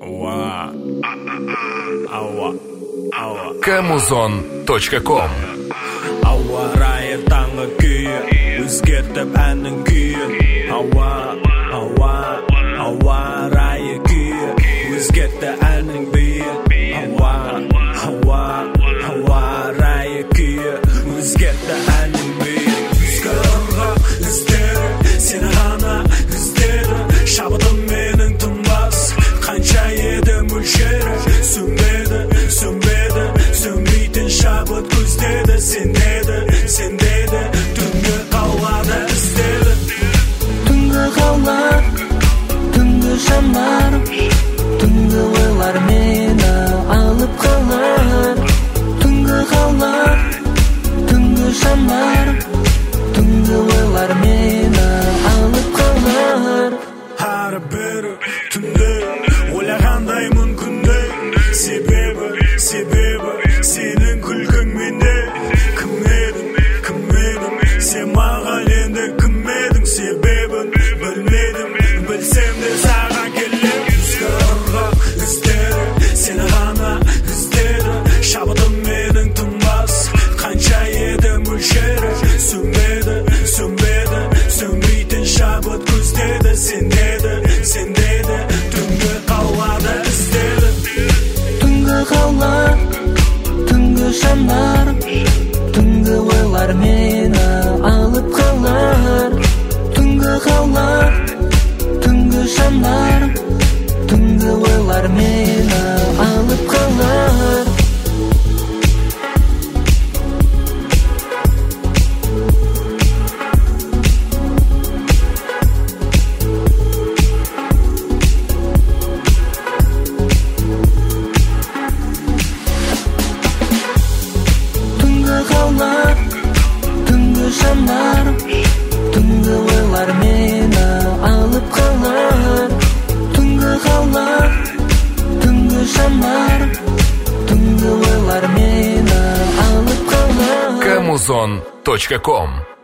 Kamuzon.com. Ауа райы таңғы күйі, өзгертіп әннің күйін. Ауа райы күйі, өзгертті әннің бүйін. Ауа райы күйі, өзгертті әннің бүйін. Күзгі ырғақ іздері, сені ғана іздеді. Шабытым менің тынбас, қанша еді мөлшері. Сөнбейтін шабыт көздеді. Сендеді, түнгі қалғаны іздеді. Түнгі қалар, түнгі шамар, түнгі ойлар мені алып қалар. Түнгі қалар, түнгі шамар, түнгі ойлар мені алып қалар. Ары-бері түнде ойлағандаймын күнде. Себебі сенің күлкің менде. Кім едің, сен маған енді кім едің? Себебін білмедім, білсем де саған келем. Күзгі ырғақ іздері, сені ғана іздеді. Шабытым менің тынбас, қанша еді мөлшері. Сөнбейтін шабыт көздеді. Сендеді, түнгі қалғаны іздеді. Түнгі қалар, түнгі шамар, түнгі ойлар мені алып қалар. Түнгі қалар, түнгі шамар, түнгі ойлар мені алып қалар. Түнгі шамар, түнгі ойлар мені алып қалар. Түнгі қалар, түнгі шамар, түнгі ойлар мені алып қалар. Kamuzon.com.